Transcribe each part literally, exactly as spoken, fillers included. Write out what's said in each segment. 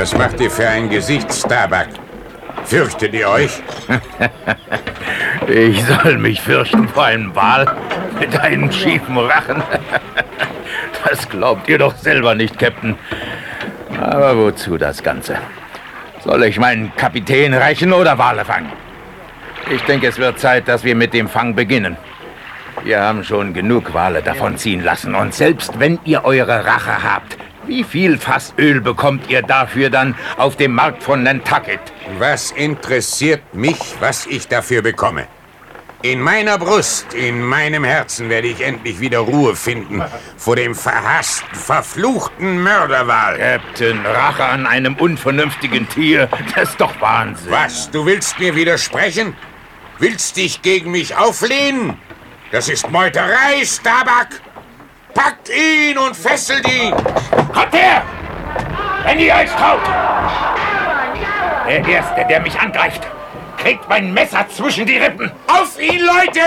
Was macht ihr für ein Gesicht, Starbuck? Fürchtet ihr euch? Ich soll mich fürchten vor einem Wal mit einem schiefen Rachen. Das glaubt ihr doch selber nicht, Captain. Aber wozu das Ganze? Soll ich meinen Kapitän rächen oder Wale fangen? Ich denke, es wird Zeit, dass wir mit dem Fang beginnen. Wir haben schon genug Wale davonziehen lassen. Und selbst wenn ihr eure Rache habt, wie viel Fass Öl bekommt ihr dafür dann auf dem Markt von Nantucket? Was interessiert mich, was ich dafür bekomme? In meiner Brust, in meinem Herzen werde ich endlich wieder Ruhe finden vor dem verhassten, verfluchten Mörderwal. Captain, Rache an einem unvernünftigen Tier, das ist doch Wahnsinn. Was, du willst mir widersprechen? Willst dich gegen mich auflehnen? Das ist Meuterei, Starbuck! Packt ihn und fesselt ihn! Kommt her! Wenn ihr euch traut! Der Erste, der mich angreift, kriegt mein Messer zwischen die Rippen! Auf ihn, Leute!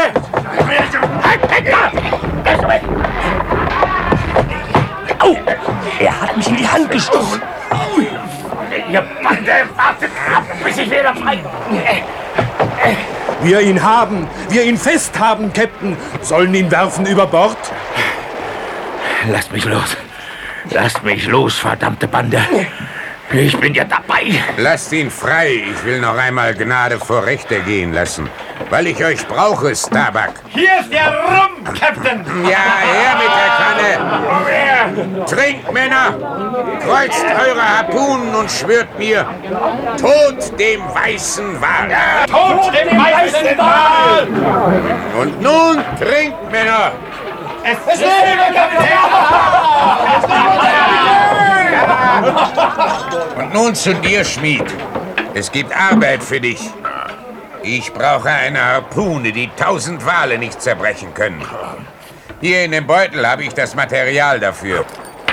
Au! Er hat mich in die Hand gestochen! Ihr Bande, wartet ab, bis ich wieder frei... Wir ihn haben, wir ihn fest haben, Captain. Sollen ihn werfen über Bord? Lasst mich los. Lasst mich los, verdammte Bande. Ich bin ja dabei. Lasst ihn frei. Ich will noch einmal Gnade vor Recht ergehen lassen. Weil ich euch brauche, Starbuck. Hier ist der Rum, Captain. Ja, her mit der Kanne. Trinkt, Männer. Kreuzt eure Harpunen und schwört mir, Tod dem weißen Wal. Tod dem weißen Wal. Und nun trinkt, Männer. Es lebe, Kapitän. Und nun zu dir, Schmied. Es gibt Arbeit für dich. Ich brauche eine Harpune, die tausend Wale nicht zerbrechen können. Hier in dem Beutel habe ich das Material dafür.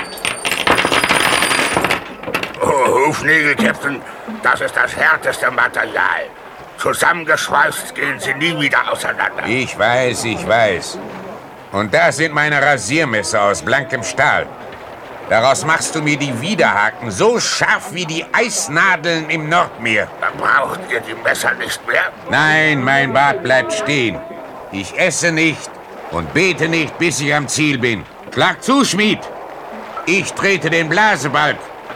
Oh, Hufnägel, Captain, das ist das härteste Material. Zusammengeschweißt gehen sie nie wieder auseinander. Ich weiß, ich weiß. Und da sind meine Rasiermesser aus blankem Stahl. Daraus machst du mir die Widerhaken so scharf wie die Eisnadeln im Nordmeer. Dann braucht ihr die Messer nicht mehr? Nein, mein Bart bleibt stehen. Ich esse nicht und bete nicht, bis ich am Ziel bin. Schlag zu, Schmied. Ich trete den Blasebalg.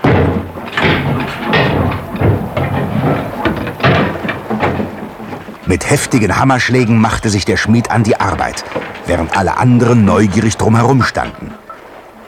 Mit heftigen Hammerschlägen machte sich der Schmied an die Arbeit, während alle anderen neugierig drumherum standen.